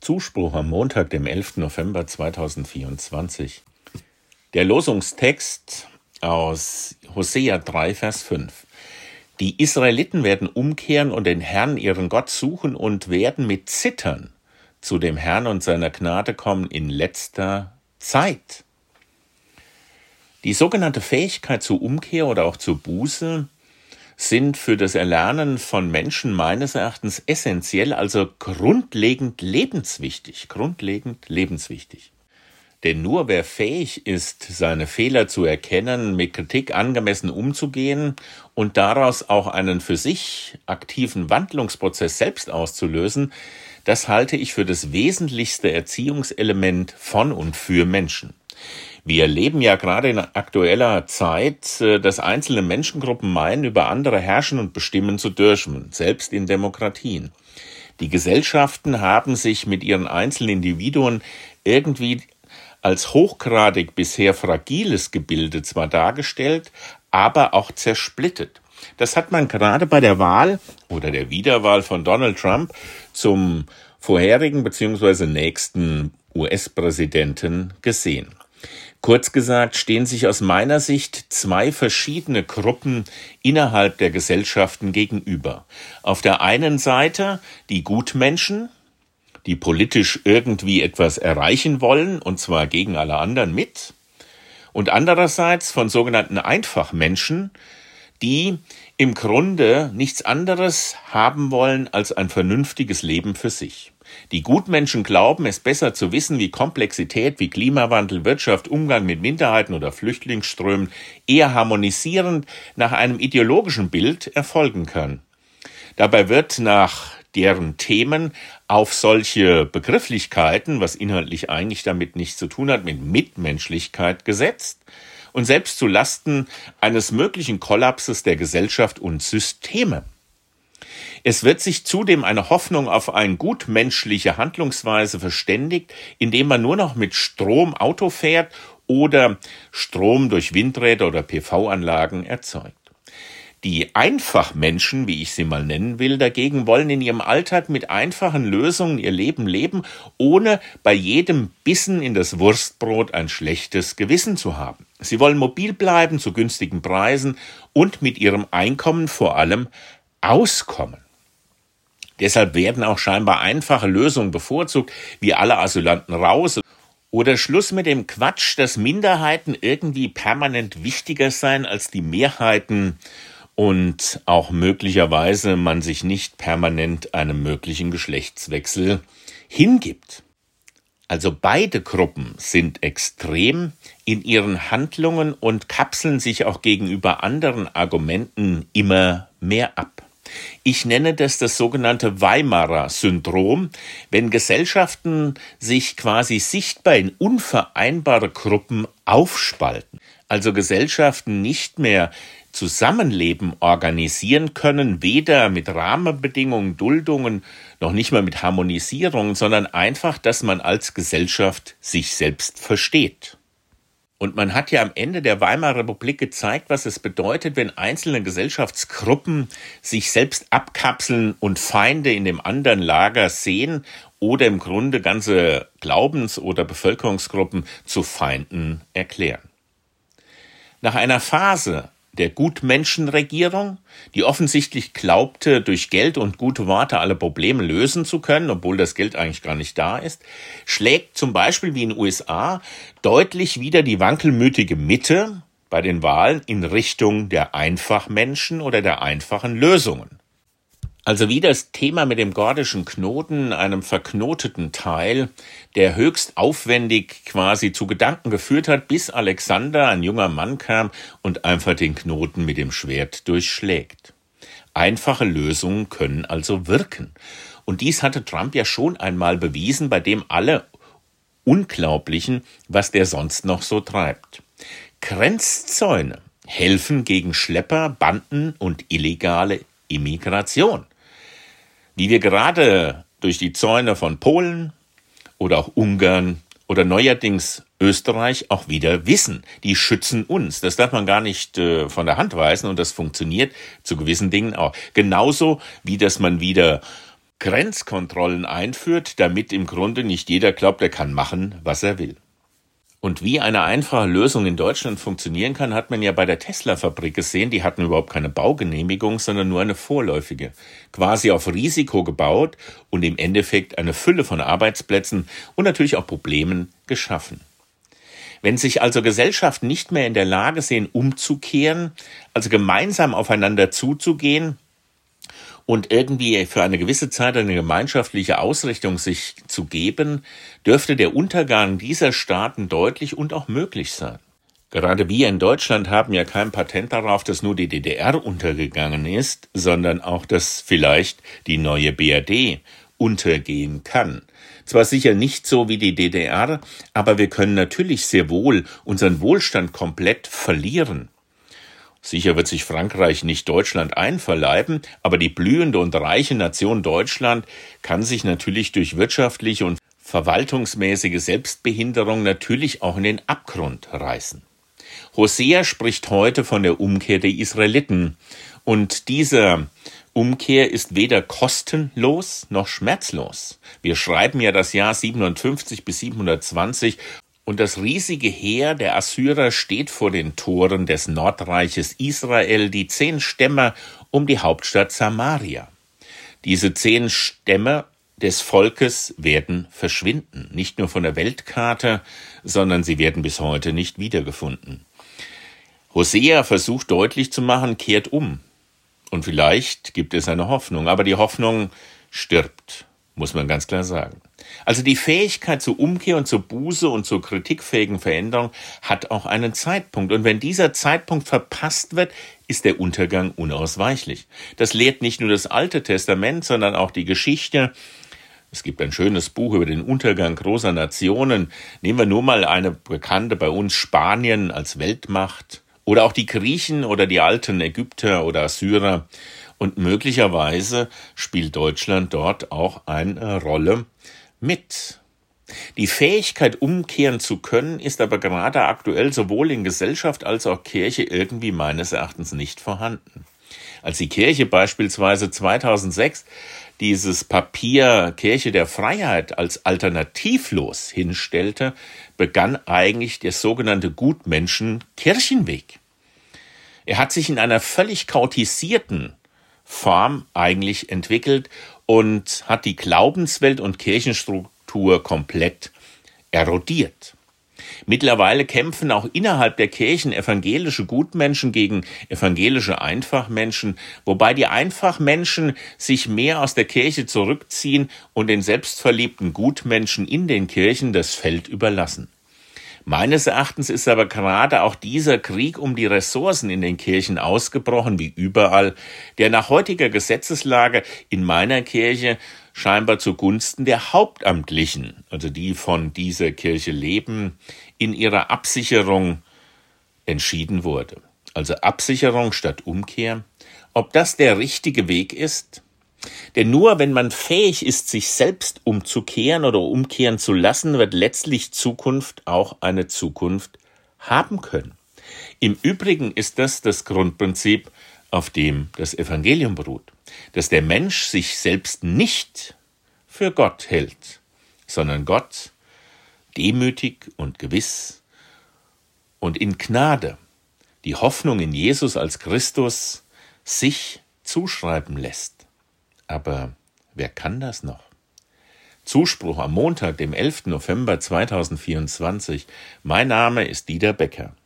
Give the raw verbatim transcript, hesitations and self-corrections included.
Zuspruch am Montag, dem elften November zweitausendvierundzwanzig. Der Losungstext aus Hosea drei, Vers fünf. Die Israeliten werden umkehren und den Herrn, ihren Gott, suchen und werden mit Zittern zu dem Herrn und seiner Gnade kommen in letzter Zeit. Die sogenannte Fähigkeit zur Umkehr oder auch zur Buße sind für das Erlernen von Menschen meines Erachtens essentiell, also grundlegend lebenswichtig, grundlegend lebenswichtig. Denn nur wer fähig ist, seine Fehler zu erkennen, mit Kritik angemessen umzugehen und daraus auch einen für sich aktiven Wandlungsprozess selbst auszulösen, das halte ich für das wesentlichste Erziehungselement von und für Menschen. Wir erleben ja gerade in aktueller Zeit, dass einzelne Menschengruppen meinen, über andere herrschen und bestimmen zu dürfen, selbst in Demokratien. Die Gesellschaften haben sich mit ihren einzelnen Individuen irgendwie als hochgradig bisher fragiles Gebilde zwar dargestellt, aber auch zersplittet. Das hat man gerade bei der Wahl oder der Wiederwahl von Donald Trump zum vorherigen bzw. nächsten U S-Präsidenten gesehen. Kurz gesagt stehen sich aus meiner Sicht zwei verschiedene Gruppen innerhalb der Gesellschaften gegenüber. Auf der einen Seite die Gutmenschen, die politisch irgendwie etwas erreichen wollen, und zwar gegen alle anderen mit. Und andererseits von sogenannten Einfachmenschen, die im Grunde nichts anderes haben wollen als ein vernünftiges Leben für sich. Die Gutmenschen glauben, es besser zu wissen, wie Komplexität wie Klimawandel, Wirtschaft, Umgang mit Minderheiten oder Flüchtlingsströmen eher harmonisierend nach einem ideologischen Bild erfolgen kann. Dabei wird nach deren Themen auf solche Begrifflichkeiten, was inhaltlich eigentlich damit nichts zu tun hat, mit Mitmenschlichkeit gesetzt und selbst zu Lasten eines möglichen Kollapses der Gesellschaft und Systeme. Es wird sich zudem eine Hoffnung auf eine gutmenschliche Handlungsweise verständigt, indem man nur noch mit Strom Auto fährt oder Strom durch Windräder oder P V-Anlagen erzeugt. Die Einfachmenschen, wie ich sie mal nennen will, dagegen wollen in ihrem Alltag mit einfachen Lösungen ihr Leben leben, ohne bei jedem Bissen in das Wurstbrot ein schlechtes Gewissen zu haben. Sie wollen mobil bleiben zu günstigen Preisen und mit ihrem Einkommen vor allem auskommen. Deshalb werden auch scheinbar einfache Lösungen bevorzugt, wie alle Asylanten raus oder Schluss mit dem Quatsch, dass Minderheiten irgendwie permanent wichtiger seien als die Mehrheiten und auch möglicherweise man sich nicht permanent einem möglichen Geschlechtswechsel hingibt. Also beide Gruppen sind extrem in ihren Handlungen und kapseln sich auch gegenüber anderen Argumenten immer mehr ab. Ich nenne das das sogenannte Weimarer Syndrom, wenn Gesellschaften sich quasi sichtbar in unvereinbare Gruppen aufspalten. Also Gesellschaften nicht mehr Zusammenleben organisieren können, weder mit Rahmenbedingungen, Duldungen, noch nicht mal mit Harmonisierung, sondern einfach, dass man als Gesellschaft sich selbst versteht. Und man hat ja am Ende der Weimarer Republik gezeigt, was es bedeutet, wenn einzelne Gesellschaftsgruppen sich selbst abkapseln und Feinde in dem anderen Lager sehen oder im Grunde ganze Glaubens- oder Bevölkerungsgruppen zu Feinden erklären. Nach einer Phase der Gutmenschenregierung, die offensichtlich glaubte, durch Geld und gute Worte alle Probleme lösen zu können, obwohl das Geld eigentlich gar nicht da ist, schlägt zum Beispiel wie in den U S A deutlich wieder die wankelmütige Mitte bei den Wahlen in Richtung der Einfachmenschen oder der einfachen Lösungen. Also wie das Thema mit dem gordischen Knoten, einem verknoteten Teil, der höchst aufwendig quasi zu Gedanken geführt hat, bis Alexander, ein junger Mann, kam und einfach den Knoten mit dem Schwert durchschlägt. Einfache Lösungen können also wirken. Und dies hatte Trump ja schon einmal bewiesen, bei dem alle Unglaublichen, was der sonst noch so treibt. Grenzzäune helfen gegen Schlepper, Banden und illegale Immigration. Wie wir gerade durch die Zäune von Polen oder auch Ungarn oder neuerdings Österreich auch wieder wissen. Die schützen uns. Das darf man gar nicht äh, von der Hand weisen und das funktioniert zu gewissen Dingen auch. Genauso wie dass man wieder Grenzkontrollen einführt, damit im Grunde nicht jeder glaubt, er kann machen, was er will. Und wie eine einfache Lösung in Deutschland funktionieren kann, hat man ja bei der Tesla-Fabrik gesehen. Die hatten überhaupt keine Baugenehmigung, sondern nur eine vorläufige. Quasi auf Risiko gebaut und im Endeffekt eine Fülle von Arbeitsplätzen und natürlich auch Problemen geschaffen. Wenn sich also Gesellschaften nicht mehr in der Lage sehen, umzukehren, also gemeinsam aufeinander zuzugehen und irgendwie für eine gewisse Zeit eine gemeinschaftliche Ausrichtung sich zu geben, dürfte der Untergang dieser Staaten deutlich und auch möglich sein. Gerade wir in Deutschland haben ja kein Patent darauf, dass nur die D D R untergegangen ist, sondern auch, dass vielleicht die neue B R D untergehen kann. Zwar sicher nicht so wie die D D R, aber wir können natürlich sehr wohl unseren Wohlstand komplett verlieren. Sicher wird sich Frankreich nicht Deutschland einverleiben, aber die blühende und reiche Nation Deutschland kann sich natürlich durch wirtschaftliche und verwaltungsmäßige Selbstbehinderung natürlich auch in den Abgrund reißen. Hosea spricht heute von der Umkehr der Israeliten und diese Umkehr ist weder kostenlos noch schmerzlos. Wir schreiben ja das Jahr siebenundfünfzig bis siebenhundertzwanzig und das riesige Heer der Assyrer steht vor den Toren des Nordreiches Israel, die zehn Stämme um die Hauptstadt Samaria. Diese zehn Stämme des Volkes werden verschwinden, nicht nur von der Weltkarte, sondern sie werden bis heute nicht wiedergefunden. Hosea versucht deutlich zu machen, kehrt um. Und vielleicht gibt es eine Hoffnung, aber die Hoffnung stirbt, muss man ganz klar sagen. Also die Fähigkeit zur Umkehr und zur Buße und zur kritikfähigen Veränderung hat auch einen Zeitpunkt. Und wenn dieser Zeitpunkt verpasst wird, ist der Untergang unausweichlich. Das lehrt nicht nur das Alte Testament, sondern auch die Geschichte. Es gibt ein schönes Buch über den Untergang großer Nationen. Nehmen wir nur mal eine bekannte bei uns, Spanien als Weltmacht. Oder auch die Griechen oder die alten Ägypter oder Assyrer. Und möglicherweise spielt Deutschland dort auch eine Rolle mit. Die Fähigkeit, umkehren zu können, ist aber gerade aktuell sowohl in Gesellschaft als auch Kirche irgendwie meines Erachtens nicht vorhanden. Als die Kirche beispielsweise zweitausendsechs dieses Papier Kirche der Freiheit als alternativlos hinstellte, begann eigentlich der sogenannte Gutmenschen-Kirchenweg. Er hat sich in einer völlig chaotisierten Form eigentlich entwickelt und hat die Glaubenswelt und Kirchenstruktur komplett erodiert. Mittlerweile kämpfen auch innerhalb der Kirchen evangelische Gutmenschen gegen evangelische Einfachmenschen, wobei die Einfachmenschen sich mehr aus der Kirche zurückziehen und den selbstverliebten Gutmenschen in den Kirchen das Feld überlassen. Meines Erachtens ist aber gerade auch dieser Krieg um die Ressourcen in den Kirchen ausgebrochen, wie überall, der nach heutiger Gesetzeslage in meiner Kirche scheinbar zugunsten der Hauptamtlichen, also die von dieser Kirche leben, in ihrer Absicherung entschieden wurde. Also Absicherung statt Umkehr. Ob das der richtige Weg ist? Denn nur wenn man fähig ist, sich selbst umzukehren oder umkehren zu lassen, wird letztlich Zukunft auch eine Zukunft haben können. Im Übrigen ist das das Grundprinzip, auf dem das Evangelium beruht, dass der Mensch sich selbst nicht für Gott hält, sondern Gott demütig und gewiss und in Gnade die Hoffnung in Jesus als Christus sich zuschreiben lässt. Aber wer kann das noch? Zuspruch am Montag, dem elften November zweitausendvierundzwanzig. Mein Name ist Dieter Becker.